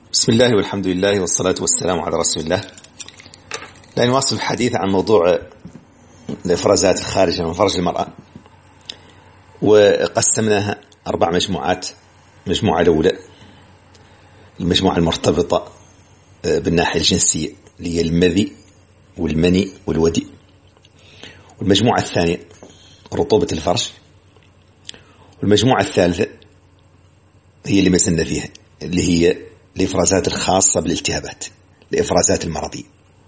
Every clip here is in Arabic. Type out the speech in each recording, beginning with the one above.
بسم الله والحمد لله والصلاة والسلام على رسول الله. لا نواصل الحديث عن موضوع الإفرازات الخارجة من فرج المرأة، وقسمناها 4 مجموعات. المجموعة الأولى المجموعة المرتبطة بالناحية الجنسية اللي هي المذي والمني والودي، والمجموعة الثانية رطوبة الفرج، والمجموعة الثالثة هي اللي مسنا فيها اللي هي الإفرازات الخاصة بالالتهابات، الإفرازات المرضية،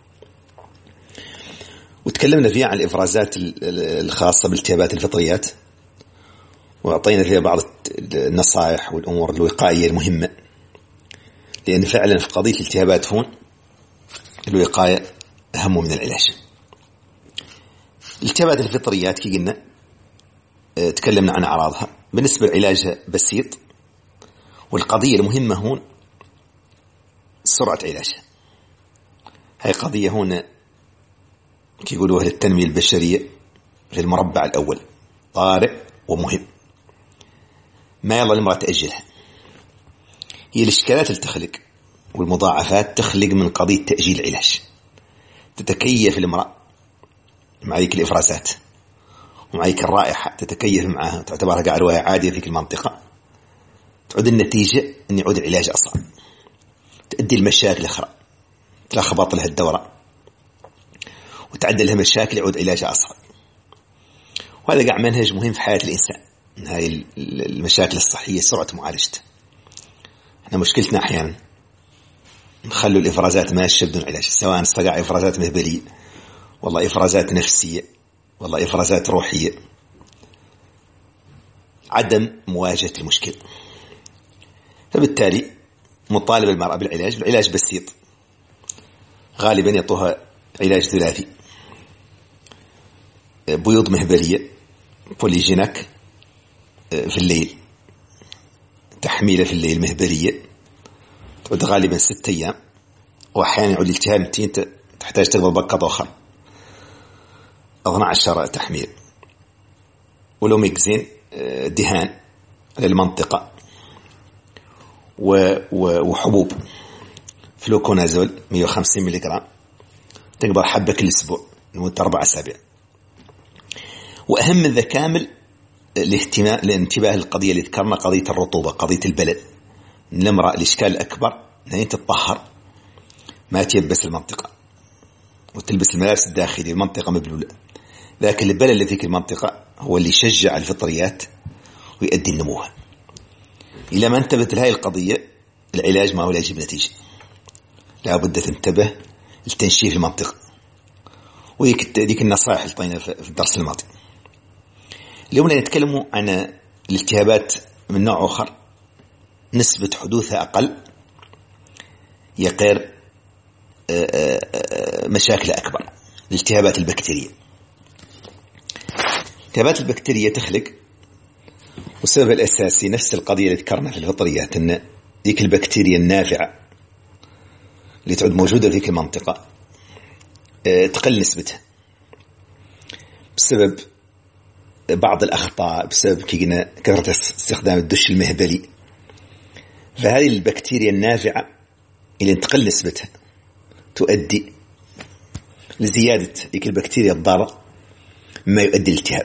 وتكلمنا فيها عن الإفرازات الخاصة بالالتهابات الفطريات، وأعطينا فيها بعض النصائح والأمور الوقائية المهمة، لأن فعلا في قضية الالتهابات هون الوقاية أهم من العلاج. الالتهابات الفطريات كي قلنا تكلمنا عن أعراضها، بالنسبة لعلاجها بسيط، والقضية المهمة هون سرعة علاجها. هاي قضية هون كي يقولوها للتنمية البشرية في المربع الأول، طارئ ومهم، ما يلا المرأة تأجلها. هي الإشكالات اللي تخلق والمضاعفات تخلق من قضية تأجيل العلاج. تتكيف المرأة مع ذيك الإفرازات ومع ذيك الرائحة، تتكيف معها، تعتبرها قاعدة رواية عادية في المنطقة، تعود النتيجة أن يعود العلاج أصعب، تؤدي المشاكل أخرى، تلخبط لها الدورة وتعدل لها مشاكل، يعود علاجها أصعب. وهذا قاع منهج مهم في حياة الإنسان، من هاي المشاكل الصحية سرعة معالجتها. احنا مشكلتنا أحيانا نخلوا الإفرازات ماشية بدون علاج، سواء استقع إفرازات مهبلية، والله إفرازات نفسية، والله إفرازات روحية، عدم مواجهة المشكلة. فبالتالي مطالب المرأة بالعلاج. العلاج بسيط، غالبا يعطوها علاج ثلاثي: بيوض مهبلية بوليجيناك في الليل، تحميلة في الليل مهبلية تعود غالبا 6 أيام، وأحيانا يعود الالتهاب متين تحتاج تقبل بقة أخرى 12 تحميل، ولوميكزين دهان للمنطقة، وحبوب فلوكونازول 150 ملغ تقبل حبة كل أسبوع لمدة 4 أسابيع. وأهم من ذا كامل الانتباه للقضية اللي ذكرنا، قضية الرطوبة، قضية البلد. النمرة الإشكال الأكبر أنها تتطهر، ما تيبس المنطقة وتلبس الملابس الداخلية، المنطقة مبلولة، لكن البلد اللي فيك المنطقة هو اللي يشجع الفطريات ويؤدي النموها. إلى ما انتبهت لهذه القضية العلاج ما هو لا يجيب نتيجة، لا بد تنتبه لتنشيف المنطقة. وذيك النصائح اللي طينا في الدرس الماضي. اليوم نتكلم عن الالتهابات من نوع آخر، نسبة حدوثها أقل، يقير مشاكل أكبر، الالتهابات البكتيرية. الالتهابات البكتيرية تخلق، والسبب الأساسي نفس القضية اللي ذكرنا في الفطريات، أن ذيك البكتيريا النافعة اللي تعود موجودة في المنطقة تقل نسبتها بسبب بعض الأخطاء، بسبب كثرة استخدام الدش المهبلي. فهذه البكتيريا النافعة اللي تقل نسبتها تؤدي لزيادة ذيك البكتيريا الضارة، ما يؤدي الالتهاب.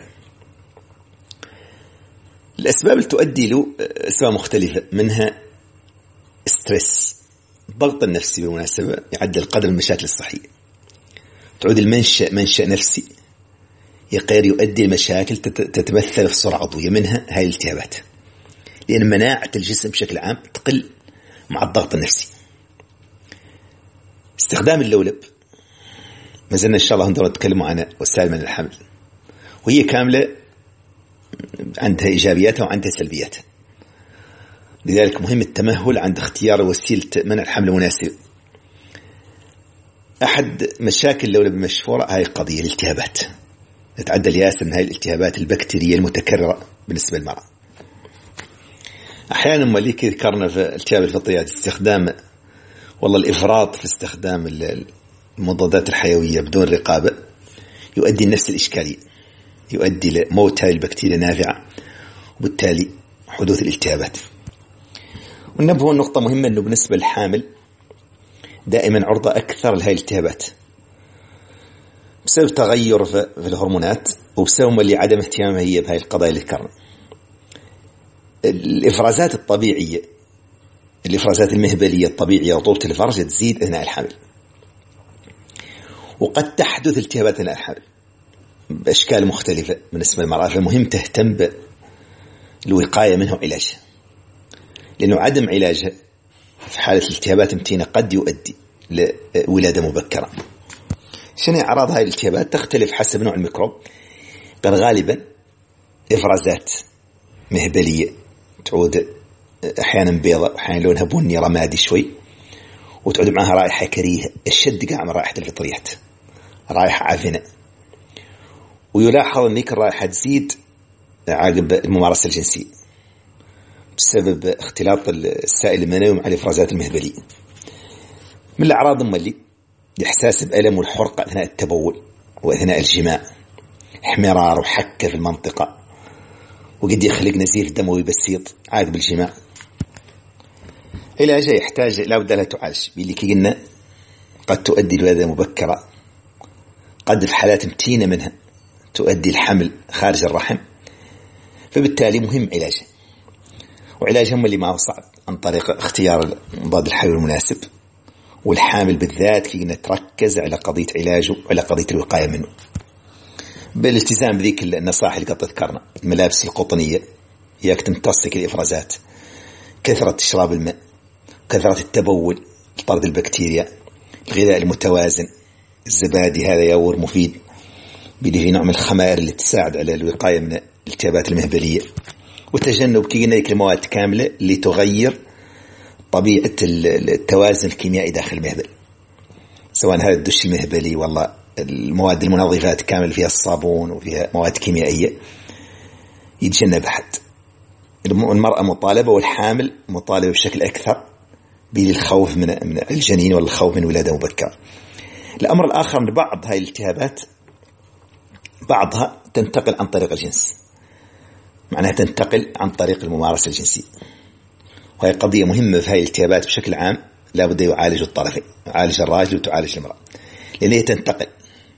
الأسباب اللي تؤدي له أسباب مختلفة، منها ستريس، الضغط النفسي بالمناسبة يعدل قدر المشاكل الصحية. تعود منشأ نفسي يقير يؤدي المشاكل تتمثل في سرعة عضوية، منها هاي الالتهابات، لأن مناعة الجسم بشكل عام تقل مع الضغط النفسي. استخدام اللولب، ما زلنا إن شاء الله هندور نتكلم عن وسائل من الحمل، وهي كاملة عندها إيجابياتها وعندها سلبياتها، لذلك مهم التمهل عند اختيار وسيلة منع الحمل المناسبة. أحد مشاكل اللولب المشهورة هاي قضية الالتهابات، نتعدى الياسر من هاي الالتهابات البكتيرية المتكررة بالنسبة للمرأة. أحيانا مليك ذكرنا في التهاب الفطريات استخدام، والله الإفراط في استخدام المضادات الحيوية بدون رقابة يؤدي لنفس الإشكالية، يؤدي لموت هذه البكتيريا النافعة وبالتالي حدوث الالتهابات. وننبه النقطة مهمة أنه بالنسبة للحامل دائما عرضة أكثر لهذه الالتهابات بسبب تغير في الهرمونات، وبسبب اللي عدم اهتمامها هي بهذه القضايا اللي ذكرنا. الإفرازات الطبيعية، الإفرازات المهبلية الطبيعية وطولة الفرج تزيد أثناء الحمل، وقد تحدث التهابات أثناء الحمل بأشكال مختلفة بالنسبة للمرأة، فالمهم تهتم بالوقاية منه وعلاجها، لأنه عدم علاجها في حالة الالتهابات المتينة قد يؤدي لولادة مبكرة. شنو أعراض هذه الالتهابات؟ تختلف حسب نوع الميكروب، بل غالبا إفرازات مهبلية تعود أحيانا بيضاء، أحيانا لونها بني رمادي شوي، وتعود معها رائحة كريهة أشد من رائحة الفطريات، رائحة عفنة. ويلاحظ أن ذيك الرائحة تزيد عقب الممارسة الجنسية بسبب اختلاط السائل المنوي مع الإفرازات المهبلية. من الأعراض اللي إحساس بألم والحرقة أثناء التبول وأثناء الجماع، احمرار وحكة في المنطقة، وقد يخلق نزيف دموي بسيط عقب الجماع. علاجها يحتاج لا بد لها تعالج، باللي قلنا قد تؤدي لولادة مبكرة، قد في حالات متينة منها تؤدي الحمل خارج الرحم، فبالتالي مهم علاجها. وعلاجهم اللي ما هو صعب عن طريق اختيار مضاد الحيوي المناسب، والحامل بالذات كنا تركز على قضية علاجه وعلى قضية الوقاية منه بالالتزام بذيك النصائح اللي قد ذكرنا: الملابس القطنية، ياك تمتصك الإفرازات، كثرة إشراب الماء، كثرة التبول لطرد البكتيريا، الغذاء المتوازن، الزبادي هذا يور مفيد بيدي في نوع من الخمائر اللي تساعد على الوقاية من الالتهابات المهبلية، وتجنب كينا المواد كاملة اللي تغير طبيعة التوازن الكيميائي داخل المهبل، سواء هذا الدش المهبلي والله المواد المنظفات كامل فيها الصابون وفيها مواد كيميائية يتجنب أحد. المرأة مطالبة والحامل مطالبة بشكل أكثر بالخوف من الجنين والخوف من ولادة مبكرة. الأمر الآخر أن بعض هاي الالتهابات بعضها تنتقل عن طريق الجنس، معناها تنتقل عن طريق الممارسة الجنسية، وهي قضية مهمة في هاي الالتهابات بشكل عام. لا بد يعالج الطرفين، يعالج الراجل وتعالج المرأة، لأن هي تنتقل.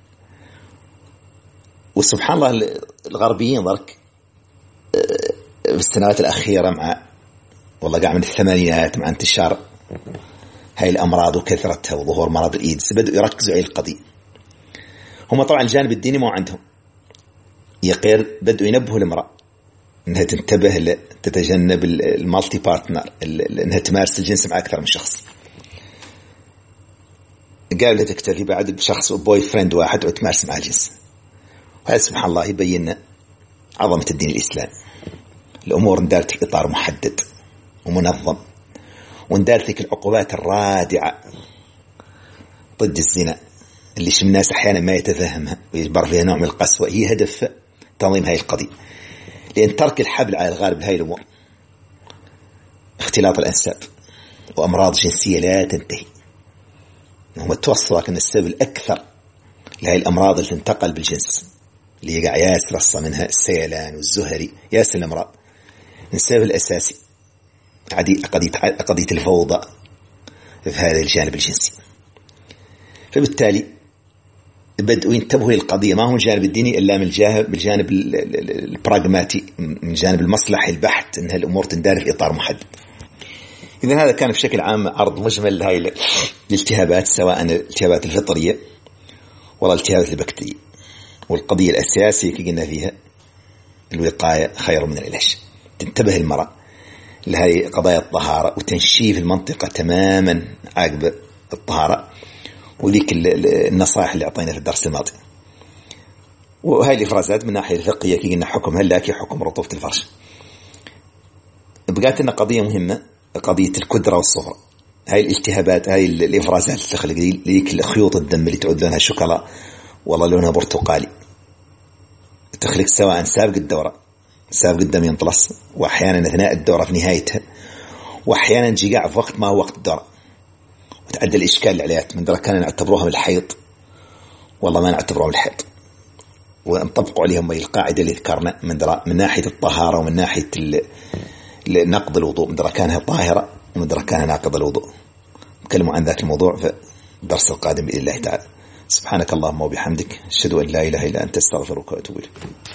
وسبحان الله الغربيين ضرك في السنوات الأخيرة مع والله قاع من الثمانينات مع انتشار هاي الأمراض وكثرتها وظهور مرض الإيدز بدأوا يركزوا على القضية. هم طبعا الجانب الديني مو عندهم يقير، بدأوا ينبهوا المرأة انها تنتبه تتجنب المالتي بارتنر، انها تمارس الجنس مع اكثر من شخص. قالوا لها تكتفي بعد بشخص بوي فريند واحد وتمارس مع الجنس. وهذا سبحان الله يبين عظمة الدين الإسلام. الأمور اندارت في إطار محدد ومنظم، واندارت العقوبات الرادعة ضد الزنا اللي شم الناس أحيانا ما يتفهمها ويجبر فيها نوع من القسوة، هي هدف تنظيم هاي القضية. لأن ترك الحبل على الغالب هاي الأمور، اختلاط الأنساب وأمراض جنسية لا تنتهي، هم توصلك أن السبب الأكثر لهاي الأمراض اللي تنتقل بالجنس اللي يقع ياسر أصلا منها السيلان والزهري، ياسر الأمراض السبب الأساسي قضية الفوضى في هذا الجانب الجنسي. فبالتالي بدأوا ينتبهوا للقضية، ما هو الجانب الديني إلا من بالجانب البراغماتي، من جانب المصلحي البحت، أن الأمور تندار في إطار محدد. إذن هذا كان بشكل عام عرض مجمل لهاي الالتهابات، سواء الالتهابات الفطرية ولا الالتهابات البكتيرية. والقضية الأساسية كي قلنا فيها الوقاية خير من العلاج. تنتبه المرأة لهاي قضايا الطهارة وتنشيف المنطقة تماما عقب الطهارة، وذيك النصائح اللي أعطينا في الدرس الماضي. وهاي الإفرازات من ناحية الفقهية كي قلنا حكمها لكن حكم رطوبة الفرج. بقات لنا قضية مهمة، قضية الكدرة والصفرة. هاي الالتهابات، هاي الإفرازات اللي تخلق ذيك خيوط الدم اللي تعود لونها شوكولا والله لونها برتقالي، تخلق سواء سابق الدورة، سابق الدم ينطلس، وأحيانا أثناء الدورة في نهايتها، وأحيانا تجي في وقت ما هو وقت الدورة، وتعدل الإشكال العليات من درجة كان نعتبروها من الحيض والله ما نعتبروها من الحيض، ونطبقوا عليهم القاعدة اللي ذكرنا من ناحية الطهارة ومن ناحية نقض الوضوء، من درجة كانها طاهرة ومدركان ناقض الوضوء. نتكلم عن ذاك الموضوع في الدرس القادم بإذن الله تعالى. سبحانك اللهم وبحمدك، أشهد أن لا إله إلا أنت، أستغفرك وأتوب إليك.